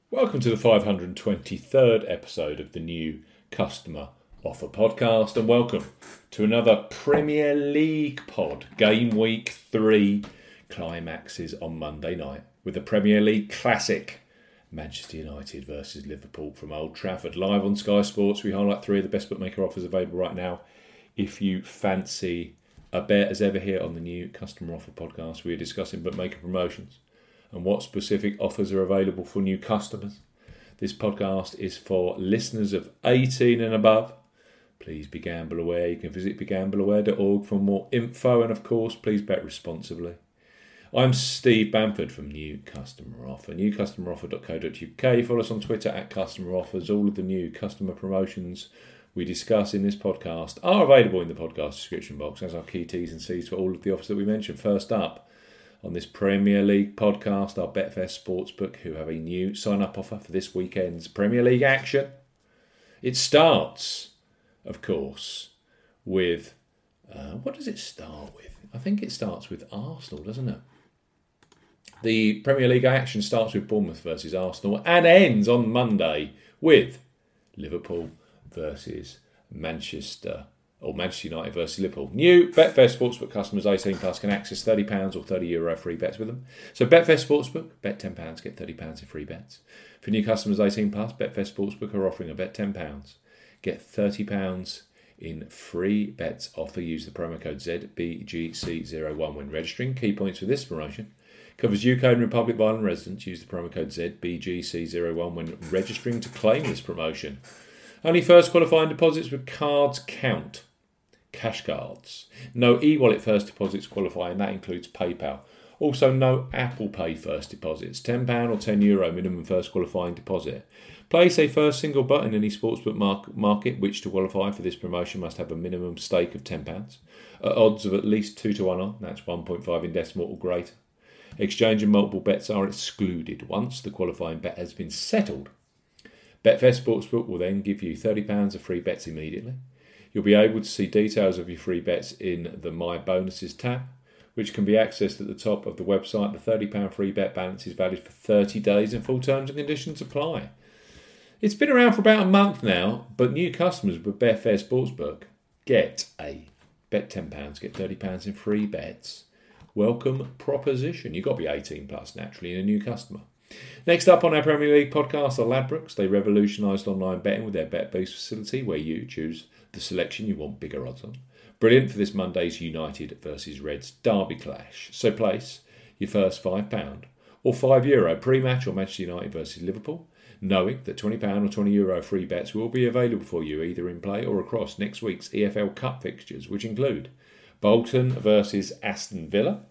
Welcome to the 523rd episode of the new Customer Offer Podcast, and welcome to another Premier League pod. Game week 3 climaxes on Monday night with the Premier League classic Manchester United versus Liverpool from Old Trafford. Live on Sky Sports, we highlight 3 of the best bookmaker offers available right now. If you fancy a bet, as ever here on the new Customer Offer Podcast, we are discussing bookmaker promotions and what specific offers are available for new customers. This podcast is for listeners of 18 and above. Please be gamble aware. You can visit begambleaware.org for more info, and of course, please bet responsibly. I'm Steve Bamford from New Customer Offer, newcustomeroffer.co.uk. Follow us on Twitter at Customer Offers. All of the new customer promotions we discuss in this podcast are available in the podcast description box, as are key T's and C's for all of the offers that we mentioned. First up, on this Premier League podcast, our Betfair Sportsbook, who have a new sign-up offer for this weekend's Premier League action. It starts, of course, with... what does it start with? I think it starts with Arsenal, doesn't it? The Premier League action starts with Bournemouth versus Arsenal and ends on Monday with Liverpool versus Manchester United versus Liverpool. New Betfair Sportsbook customers 18 plus can access £30 or €30 free bets with them. So Betfair Sportsbook, bet £10, get £30 in free bets. For new customers 18 plus, Betfair Sportsbook are offering a bet £10, get £30 in free bets offer. Use the promo code ZBGC01 when registering. Key points for this promotion: covers UK and Republic of Ireland residents. Use the promo code ZBGC01 when registering to claim this promotion. Only first qualifying deposits with cards count. Cash cards. No e-wallet first deposits qualifying, that includes PayPal. Also no Apple Pay first deposits. £10 or €10 minimum first qualifying deposit. Place a first single bet in any sportsbook market which to qualify for this promotion must have a minimum stake of £10. At odds of at least 2 to 1 on, that's 1.5 in decimal or greater. Exchange and multiple bets are excluded once the qualifying bet has been settled. Betfair Sportsbook will then give you £30 of free bets immediately. You'll be able to see details of your free bets in the My Bonuses tab, which can be accessed at the top of the website. The £30 free bet balance is valid for 30 days and full terms and conditions apply. It's been around for about a month now, but new customers with Betfair Sportsbook get a bet £10, get £30 in free bets. Welcome proposition. You've got to be 18 plus naturally and a new customer. Next up on our Premier League podcast are Ladbrokes. They revolutionised online betting with their Bet Boost facility, where you choose the selection you want bigger odds on. Brilliant for this Monday's United versus Reds derby clash. So place your first £5 or €5 pre-match on Manchester United versus Liverpool, knowing that £20 or €20 free bets will be available for you either in play or across next week's EFL Cup fixtures, which include Bolton versus Aston Villa,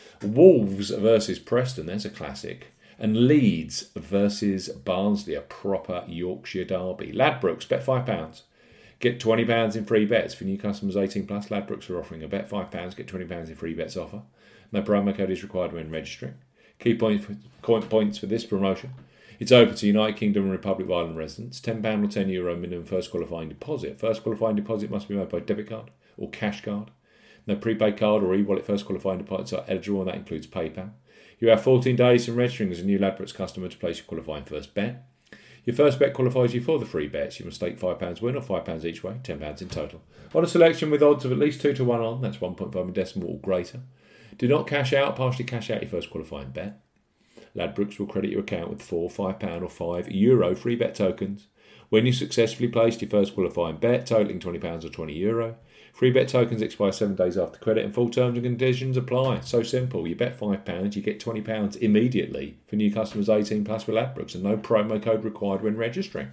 Wolves versus Preston, there's a classic, and Leeds versus Barnsley, a proper Yorkshire derby. Ladbrokes, bet £5, get £20 in free bets. For new customers 18 plus, Ladbrokes are offering a bet £5, get £20 in free bets offer. No promo code is required when registering. Key points for this promotion: it's open to United Kingdom and Republic of Ireland residents. £10 or €10 minimum first qualifying deposit. First qualifying deposit must be made by debit card or cash card. No prepaid card or e-wallet first qualifying deposits are eligible, and that includes PayPal. You have 14 days from registering as a new Ladbrokes customer to place your qualifying first bet. Your first bet qualifies you for the free bets. You must stake £5 win or £5 each way, £10 in total. On a selection with odds of at least 2 to 1 on, that's 1.5 in decimal or greater. Do not cash out, partially cash out your first qualifying bet. Ladbrokes will credit your account with £4, £5 or €5 free bet tokens when you successfully placed your first qualifying bet, totaling £20 or €20. Free bet tokens expire 7 days after credit and full terms and conditions apply. So simple. You bet £5, you get £20 immediately for new customers 18 plus with Ladbrokes, and no promo code required when registering.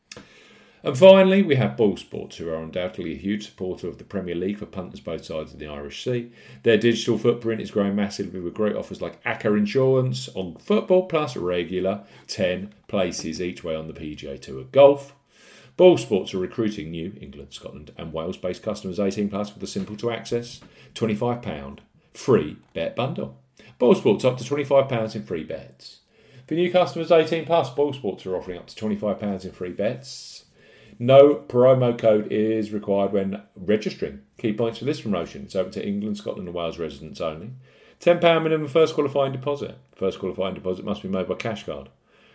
And finally, we have BallSports, who are undoubtedly a huge supporter of the Premier League for punters both sides of the Irish Sea. Their digital footprint is growing massively with great offers like ACCA Insurance on football plus regular 10 places each way on the PGA Tour Golf. BallSports are recruiting new England, Scotland and Wales-based customers 18 plus with a simple to access £25 free bet bundle. BallSports up to £25 in free bets. For new customers 18 plus, BallSports are offering up to £25 in free bets. No promo code is required when registering. Key points for this promotion: it's open to England, Scotland and Wales residents only. £10 minimum first qualifying deposit. First qualifying deposit must be made by cash card.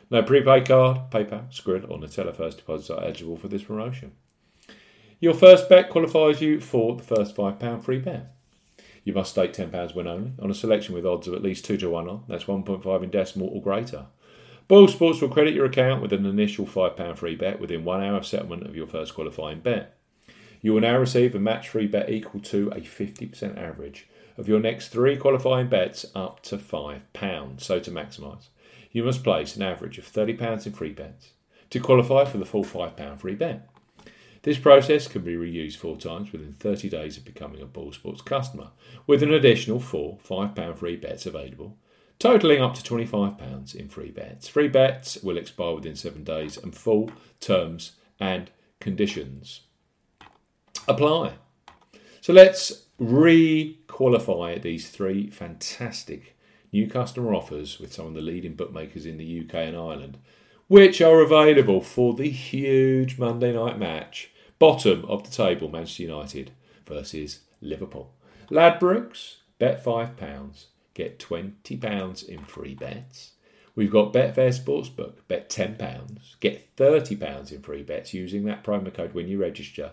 No prepaid card, PayPal, Skrill or Nutella first deposits are eligible for this promotion. Your first bet qualifies you for the first £5 free bet. You must stake £10 win only on a selection with odds of at least 2 to 1 on. That's 1.5 in decimal or greater. Boyle Sports will credit your account with an initial £5 free bet within 1 hour of settlement of your first qualifying bet. You will now receive a match free bet equal to a 50% average of your next 3 qualifying bets up to £5. So to maximise, you must place an average of £30 in free bets to qualify for the full £5 free bet. This process can be reused 4 times within 30 days of becoming a Boyle Sports customer, with an additional 4 £5 free bets available, totalling up to £25 in free bets. Free bets will expire within 7 days and full terms and conditions apply. So let's re-qualify these 3 fantastic new customer offers with some of the leading bookmakers in the UK and Ireland, which are available for the huge Monday night match. Bottom of the table, Manchester United versus Liverpool. Ladbrokes, bet £5, get £20 in free bets. We've got Betfair Sportsbook, bet £10, get £30 in free bets using that promo code when you register,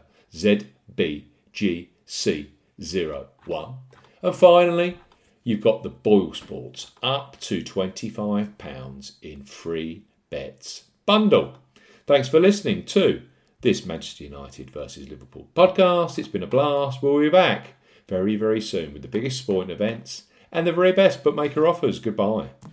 ZBGC01. And finally, you've got the Boyle Sports, up to £25 in free bets bundle. Thanks for listening to this Manchester United versus Liverpool podcast. It's been a blast. We'll be back very, very soon with the biggest sporting events and the very best bookmaker offers. Goodbye.